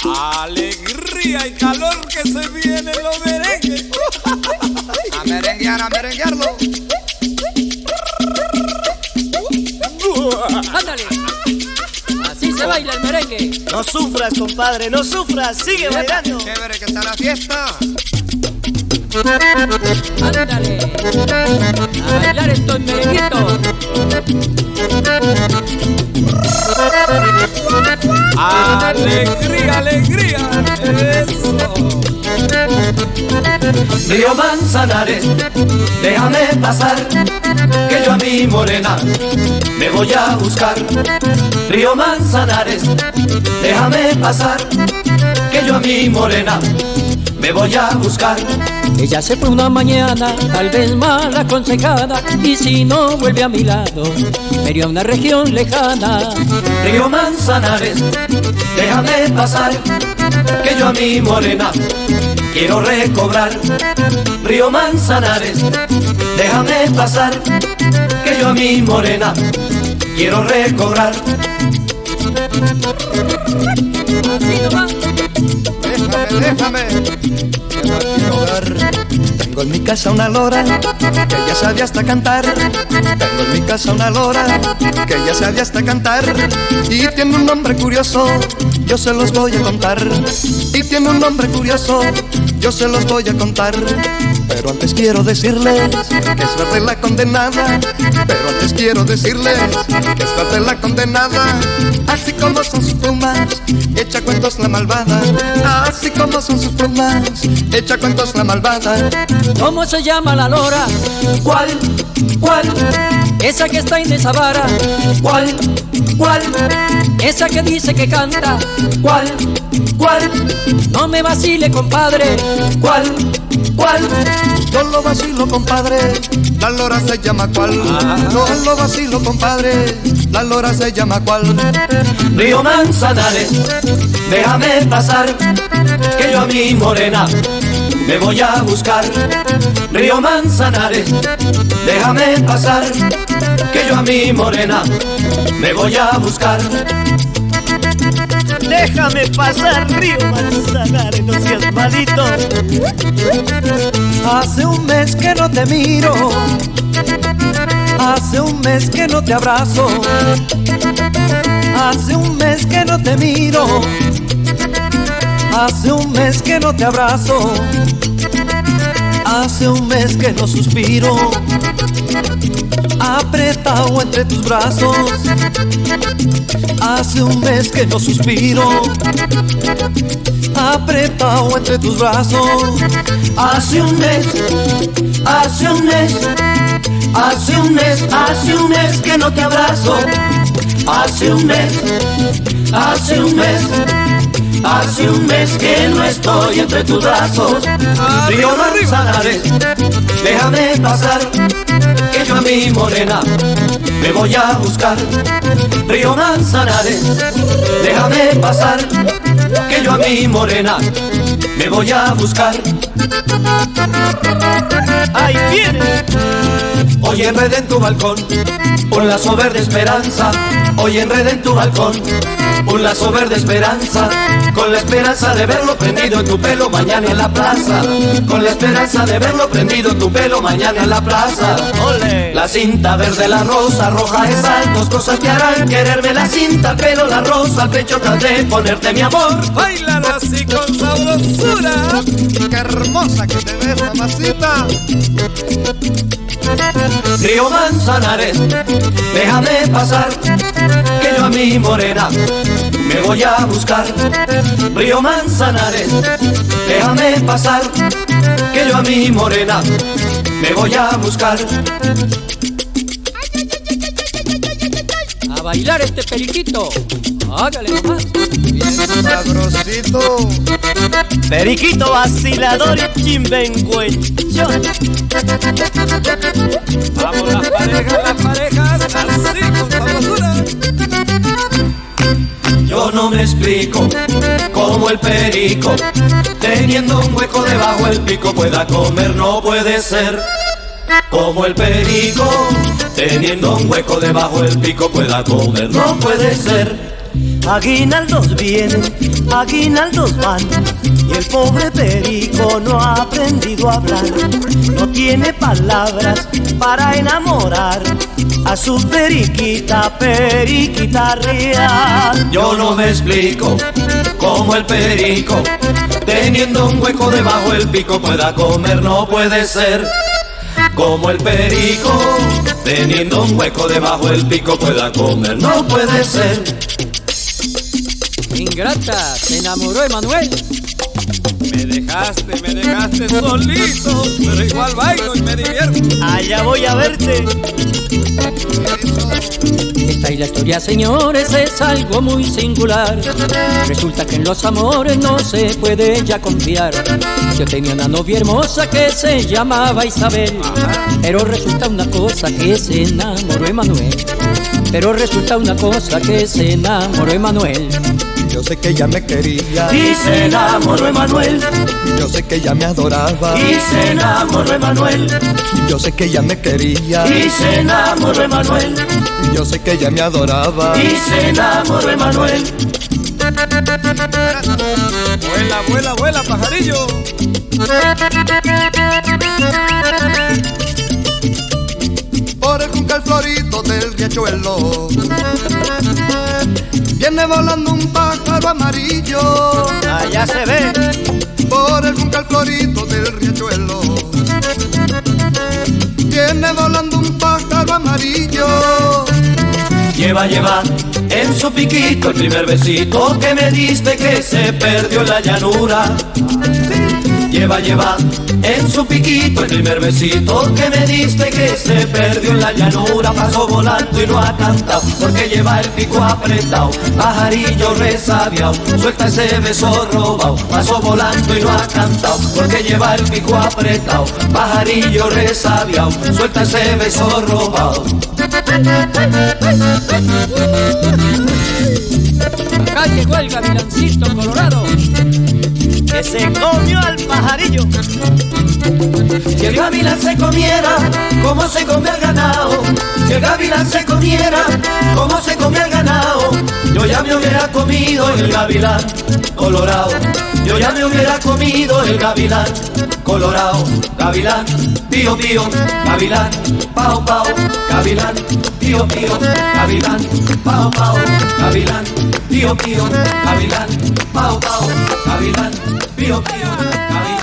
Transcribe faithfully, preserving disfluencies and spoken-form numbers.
Alegría y calor que se viene en los merengues. A merenguear, a merenguearlo. Ándale. Así se baila el merengue. No sufras, compadre, no sufras. Sigue bailando. Chévere que está la fiesta. Ándale. A bailar estos merenguitos. Alegría, alegría. Eso. Río Manzanares, déjame pasar, que yo a mi morena me voy a buscar. Río Manzanares, déjame pasar, que yo a mi morena me voy a buscar. Ella se fue una mañana, tal vez mal aconsejada, y si no vuelve a mi lado, me iría a una región lejana. Río Manzanares, déjame pasar, que yo a mi morena quiero recobrar. Río Manzanares, déjame pasar, que yo a mi morena quiero recobrar. Así nomás. Déjame, déjame. Que no quiero ver. Tengo en mi casa una lora que ya sabe hasta cantar. Tengo en mi casa una lora que ya sabe hasta cantar. Y tiene un nombre curioso, yo se los voy a contar. Y tiene un nombre curioso, yo se los voy a contar. Pero antes quiero decirles que es suerte la condenada. Pero antes quiero decirles que es suerte la condenada. Así como son sus plumas, echa cuentos la malvada. Así como son sus plumas, echa cuentos la malvada. ¿Cómo se llama la lora? ¿Cuál? ¿Cuál? Esa que está en esa vara. ¿Cuál? ¿Cuál? Esa que dice que canta. ¿Cuál? ¿Cuál? No me vacile, compadre. ¿Cuál? ¿Cuál? Yo lo vacilo, compadre. La lora se llama cuál. Yo lo vacilo, compadre. La lora se llama cuál. Río Manzanares, déjame pasar, que yo a mi morena me voy a buscar. Río Manzanares, déjame pasar, que yo a mi morena me voy a buscar. Déjame pasar, Río Manzanares, no seas malito. Hace un mes que no te miro, hace un mes que no te abrazo, hace un mes que no te miro, hace un mes que no te abrazo, hace un mes que no suspiro, apretado entre tus brazos. Hace un mes que no suspiro, apretado entre tus brazos. Hace un mes, hace un mes, hace un mes, hace un mes que no te abrazo. Hace un mes, hace un mes, hace un mes que no estoy entre tus brazos. Río Manzanares, déjame pasar, que yo a mi morena me voy a buscar. Río Manzanares, déjame pasar, que yo a mi morena me voy a buscar. Ahí viene. Hoy enredé en tu balcón un lazo verde esperanza. Hoy enredé en tu balcón un lazo verde esperanza, con la esperanza de verlo prendido en tu pelo mañana en la plaza. Con la esperanza de verlo prendido en tu pelo mañana en la plaza. Ole. La cinta verde, la rosa, roja es dos cosas que harán quererme. La cinta, el pelo, la rosa, al pecho traté de ponerte mi amor. Báilalo así con sabrosura. Qué hermosa que te ves, mamacita. Río Manzanares, déjame pasar, que yo a mi morena me voy a buscar. Río Manzanares, déjame pasar, que yo a mi morena me voy a buscar. A bailar este periquito. Hágale nomás. Bien sabrosito. Periquito vacilador y chimbenguenchón. Vamos las parejas, las parejas, así con sabrosura. Yo no me explico cómo el perico, teniendo un hueco debajo el pico, pueda comer, no puede ser. Como el perico, teniendo un hueco debajo el pico, pueda comer, no puede ser. Aguinaldos vienen, aguinaldos van, y el pobre perico no ha aprendido a hablar. No tiene palabras para enamorar a su periquita, periquita real. Yo no me explico cómo el perico, teniendo un hueco debajo el pico, pueda comer, no puede ser. Como el perico, teniendo un hueco debajo el pico, pueda comer, no puede ser. Ingrata, se enamoró Emanuel. Me dejaste, me dejaste solito, pero igual bailo y me divierto. Allá voy a verte. Esta es la historia, señores, es algo muy singular. Resulta que en los amores no se puede ya confiar. Yo tenía una novia hermosa que se llamaba Isabel. Pero resulta una cosa que se enamoró Emanuel. Pero resulta una cosa que se enamoró Emanuel. Yo sé que ella me quería Y se enamoró Emanuel, yo sé que ella me adoraba y se enamoró Emanuel, yo sé que ella me quería y se enamoró Emanuel, yo sé que ella me adoraba y se enamoró Emanuel. Vuela, vuela, vuela, pajarillo. por el juncal florito del riachuelo viene volando un pájaro amarillo. Allá se ve. Por el juncal florito del riachuelo viene volando un pájaro amarillo. Lleva, lleva en su piquito el primer besito que me diste, que se perdió en la llanura. Lleva, lleva en su piquito el primer besito que me diste, que se perdió en la llanura. Pasó volando y no ha cantado porque lleva el pico apretado. Pajarillo resabiao, suelta ese beso robao. Pasó volando y no ha cantado porque lleva el pico apretado. Pajarillo resabiao, suelta ese beso robao. Acá llegó el gavilancito colorado, Que se comió al pajarillo. Si el gavilán se comiera como se come al ganado, si el gavilán se comiera como se come al ganado, yo ya me hubiera comido el gavilán colorado. Yo ya me hubiera comido el gavilán colorado. Gavilán, pío, pío, gavilán, pao, pao, gavilán, pío, pío, gavilán, pao, pao, gavilán, pío, pío, gavilán, pao, pao, gavilán, pío, pío, gavilán.